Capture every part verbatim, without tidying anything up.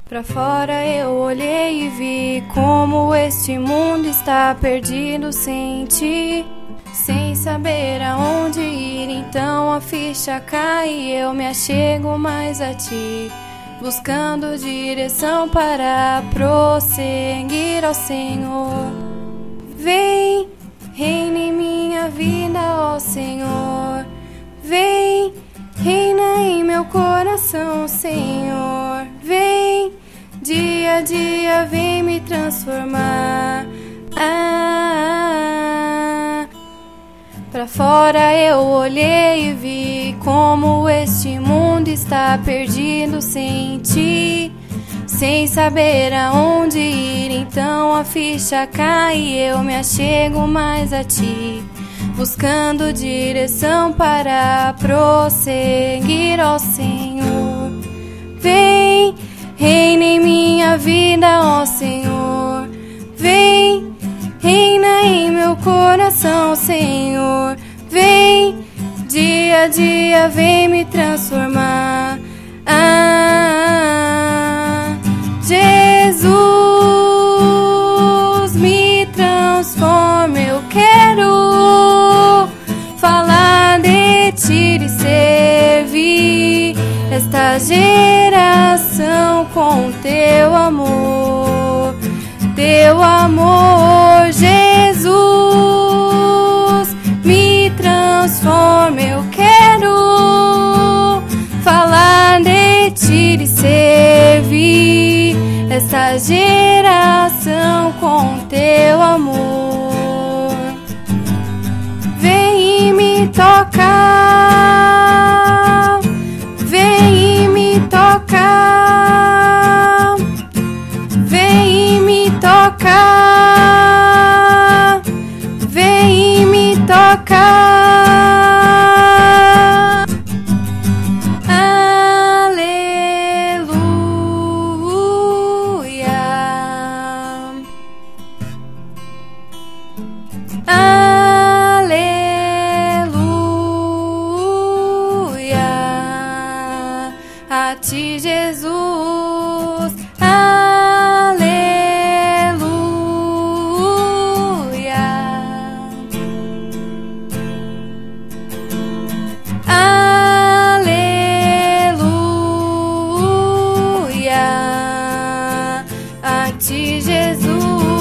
Pra fora eu olhei e vi como este mundo está perdido sem ti, sem saber aonde ir. Então a ficha cai e eu me achego mais a ti, buscando direção para prosseguir ao Senhor. Vem, reina em minha vida, ó Senhor. Vem, reina em meu coração, Senhor. Vem, dia a dia vem me transformar. Ah, pra fora eu olhei e vi como este mundo está perdido sem ti, sem saber aonde ir. Então a ficha cai e eu me achego mais a ti, buscando direção para prosseguir ao Senhor. Vem, reina em minha vida, ó Senhor. Vem, reina em meu coração, Senhor. Vem, dia a dia vem me transformar. Ah, Jesus, me transforma, eu quero falar de ti e servir esta geração com teu amor, teu amor. Jesus, me transforma, eu quero falar de ti e servir esta geração com teu amor. Vem e me tocar, vem e me tocar, vem e me tocar, vem e me tocar. Aleluia, aleluia, a ti Jesus. Aleluia, aleluia, a ti Jesus.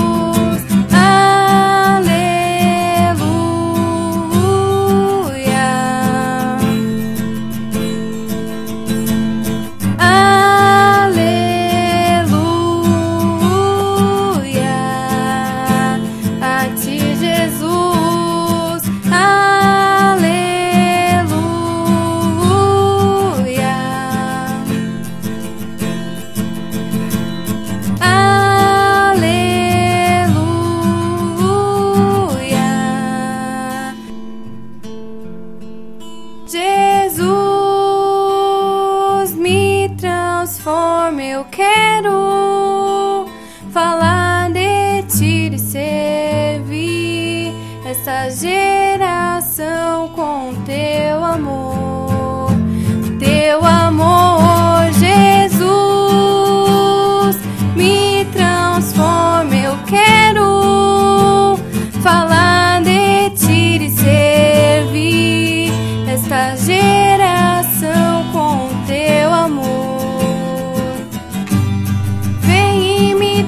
Jesus, me transforma, eu quero falar de ti e servir essa geração com teu amor, teu amor. Jesus, me transforma, eu quero falar de ti e servir esta geração com teu amor. Vem e me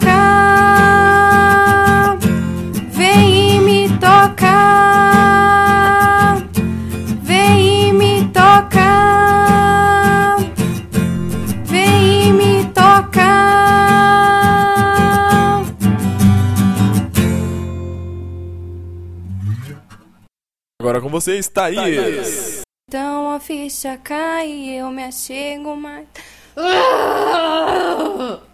tocar, vem e me tocar, vem e me tocar, vem e me tocar. Agora com vocês, Thaís. Então a ficha cai e eu me achego mais.